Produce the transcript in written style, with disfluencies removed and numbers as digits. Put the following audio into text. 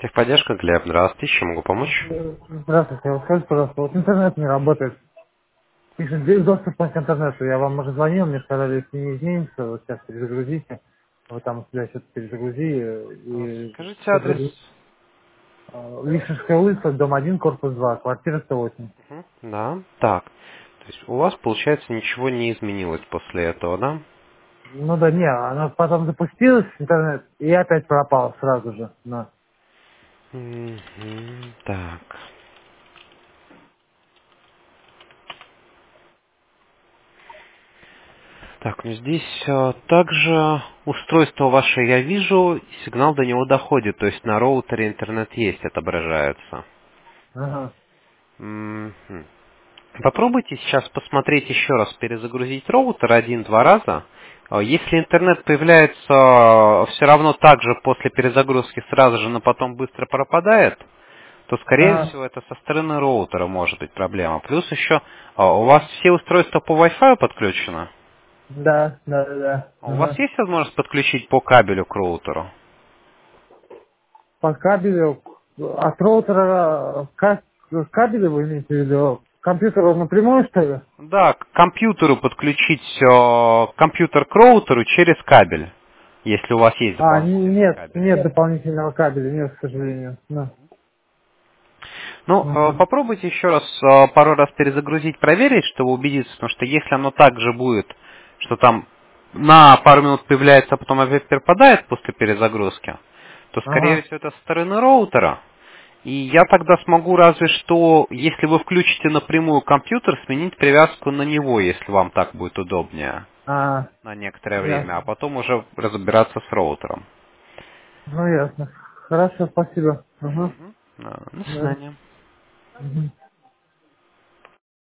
Техподдержка, Глеб, здравствуйте, чем могу помочь? Здравствуйте, вот скажите, пожалуйста, вот интернет не работает. Пишет, без доступа к интернету. Я вам уже звонил, мне сказали, если не изменится, вот сейчас перезагрузите. Вы там у себя что-то перезагрузи. И Скажите адрес. Вишенская улица, дом 1, корпус 2, квартира 108. Мгм, да, так. То есть у вас, получается, ничего не изменилось после этого, да? Ну да, не, она потом запустилась, интернет, и опять пропал сразу же. Да. Мгм, так. Так, ну здесь также устройство ваше я вижу, сигнал до него доходит, то есть на роутере интернет есть, отображается. Ага. Мгм. Попробуйте сейчас посмотреть еще раз, перезагрузить роутер один-два раза. Если интернет появляется все равно так же после перезагрузки сразу же, но потом быстро пропадает, то, скорее Ага. всего, это со стороны роутера может быть проблема. Плюс еще, у вас все устройства по Wi-Fi подключены? Да, да, да, да. У вас Ага. есть возможность подключить по кабелю к роутеру? По кабелю, от роутера, кабеля вы имеете в виду? Компьютер напрямую, что ли? Да, к компьютеру подключить компьютер к роутеру через кабель, если у вас есть дополнительный Нет, кабель. нет дополнительного кабеля, нет, к сожалению. Да. Ну, Мгм. попробуйте еще раз, пару раз перезагрузить, проверить, чтобы убедиться, потому что если оно так же будет, что там на пару минут появляется, а потом опять пропадает после перезагрузки, то, скорее Ага. всего, это со стороны роутера. И я тогда смогу разве что, если вы включите напрямую компьютер, сменить привязку на него, если вам так будет удобнее А, на некоторое время, а ясно. потом уже разбираться с роутером. Ну, ясно. Хорошо, спасибо. Ага. Мгм. До Да. свидания. Мгм.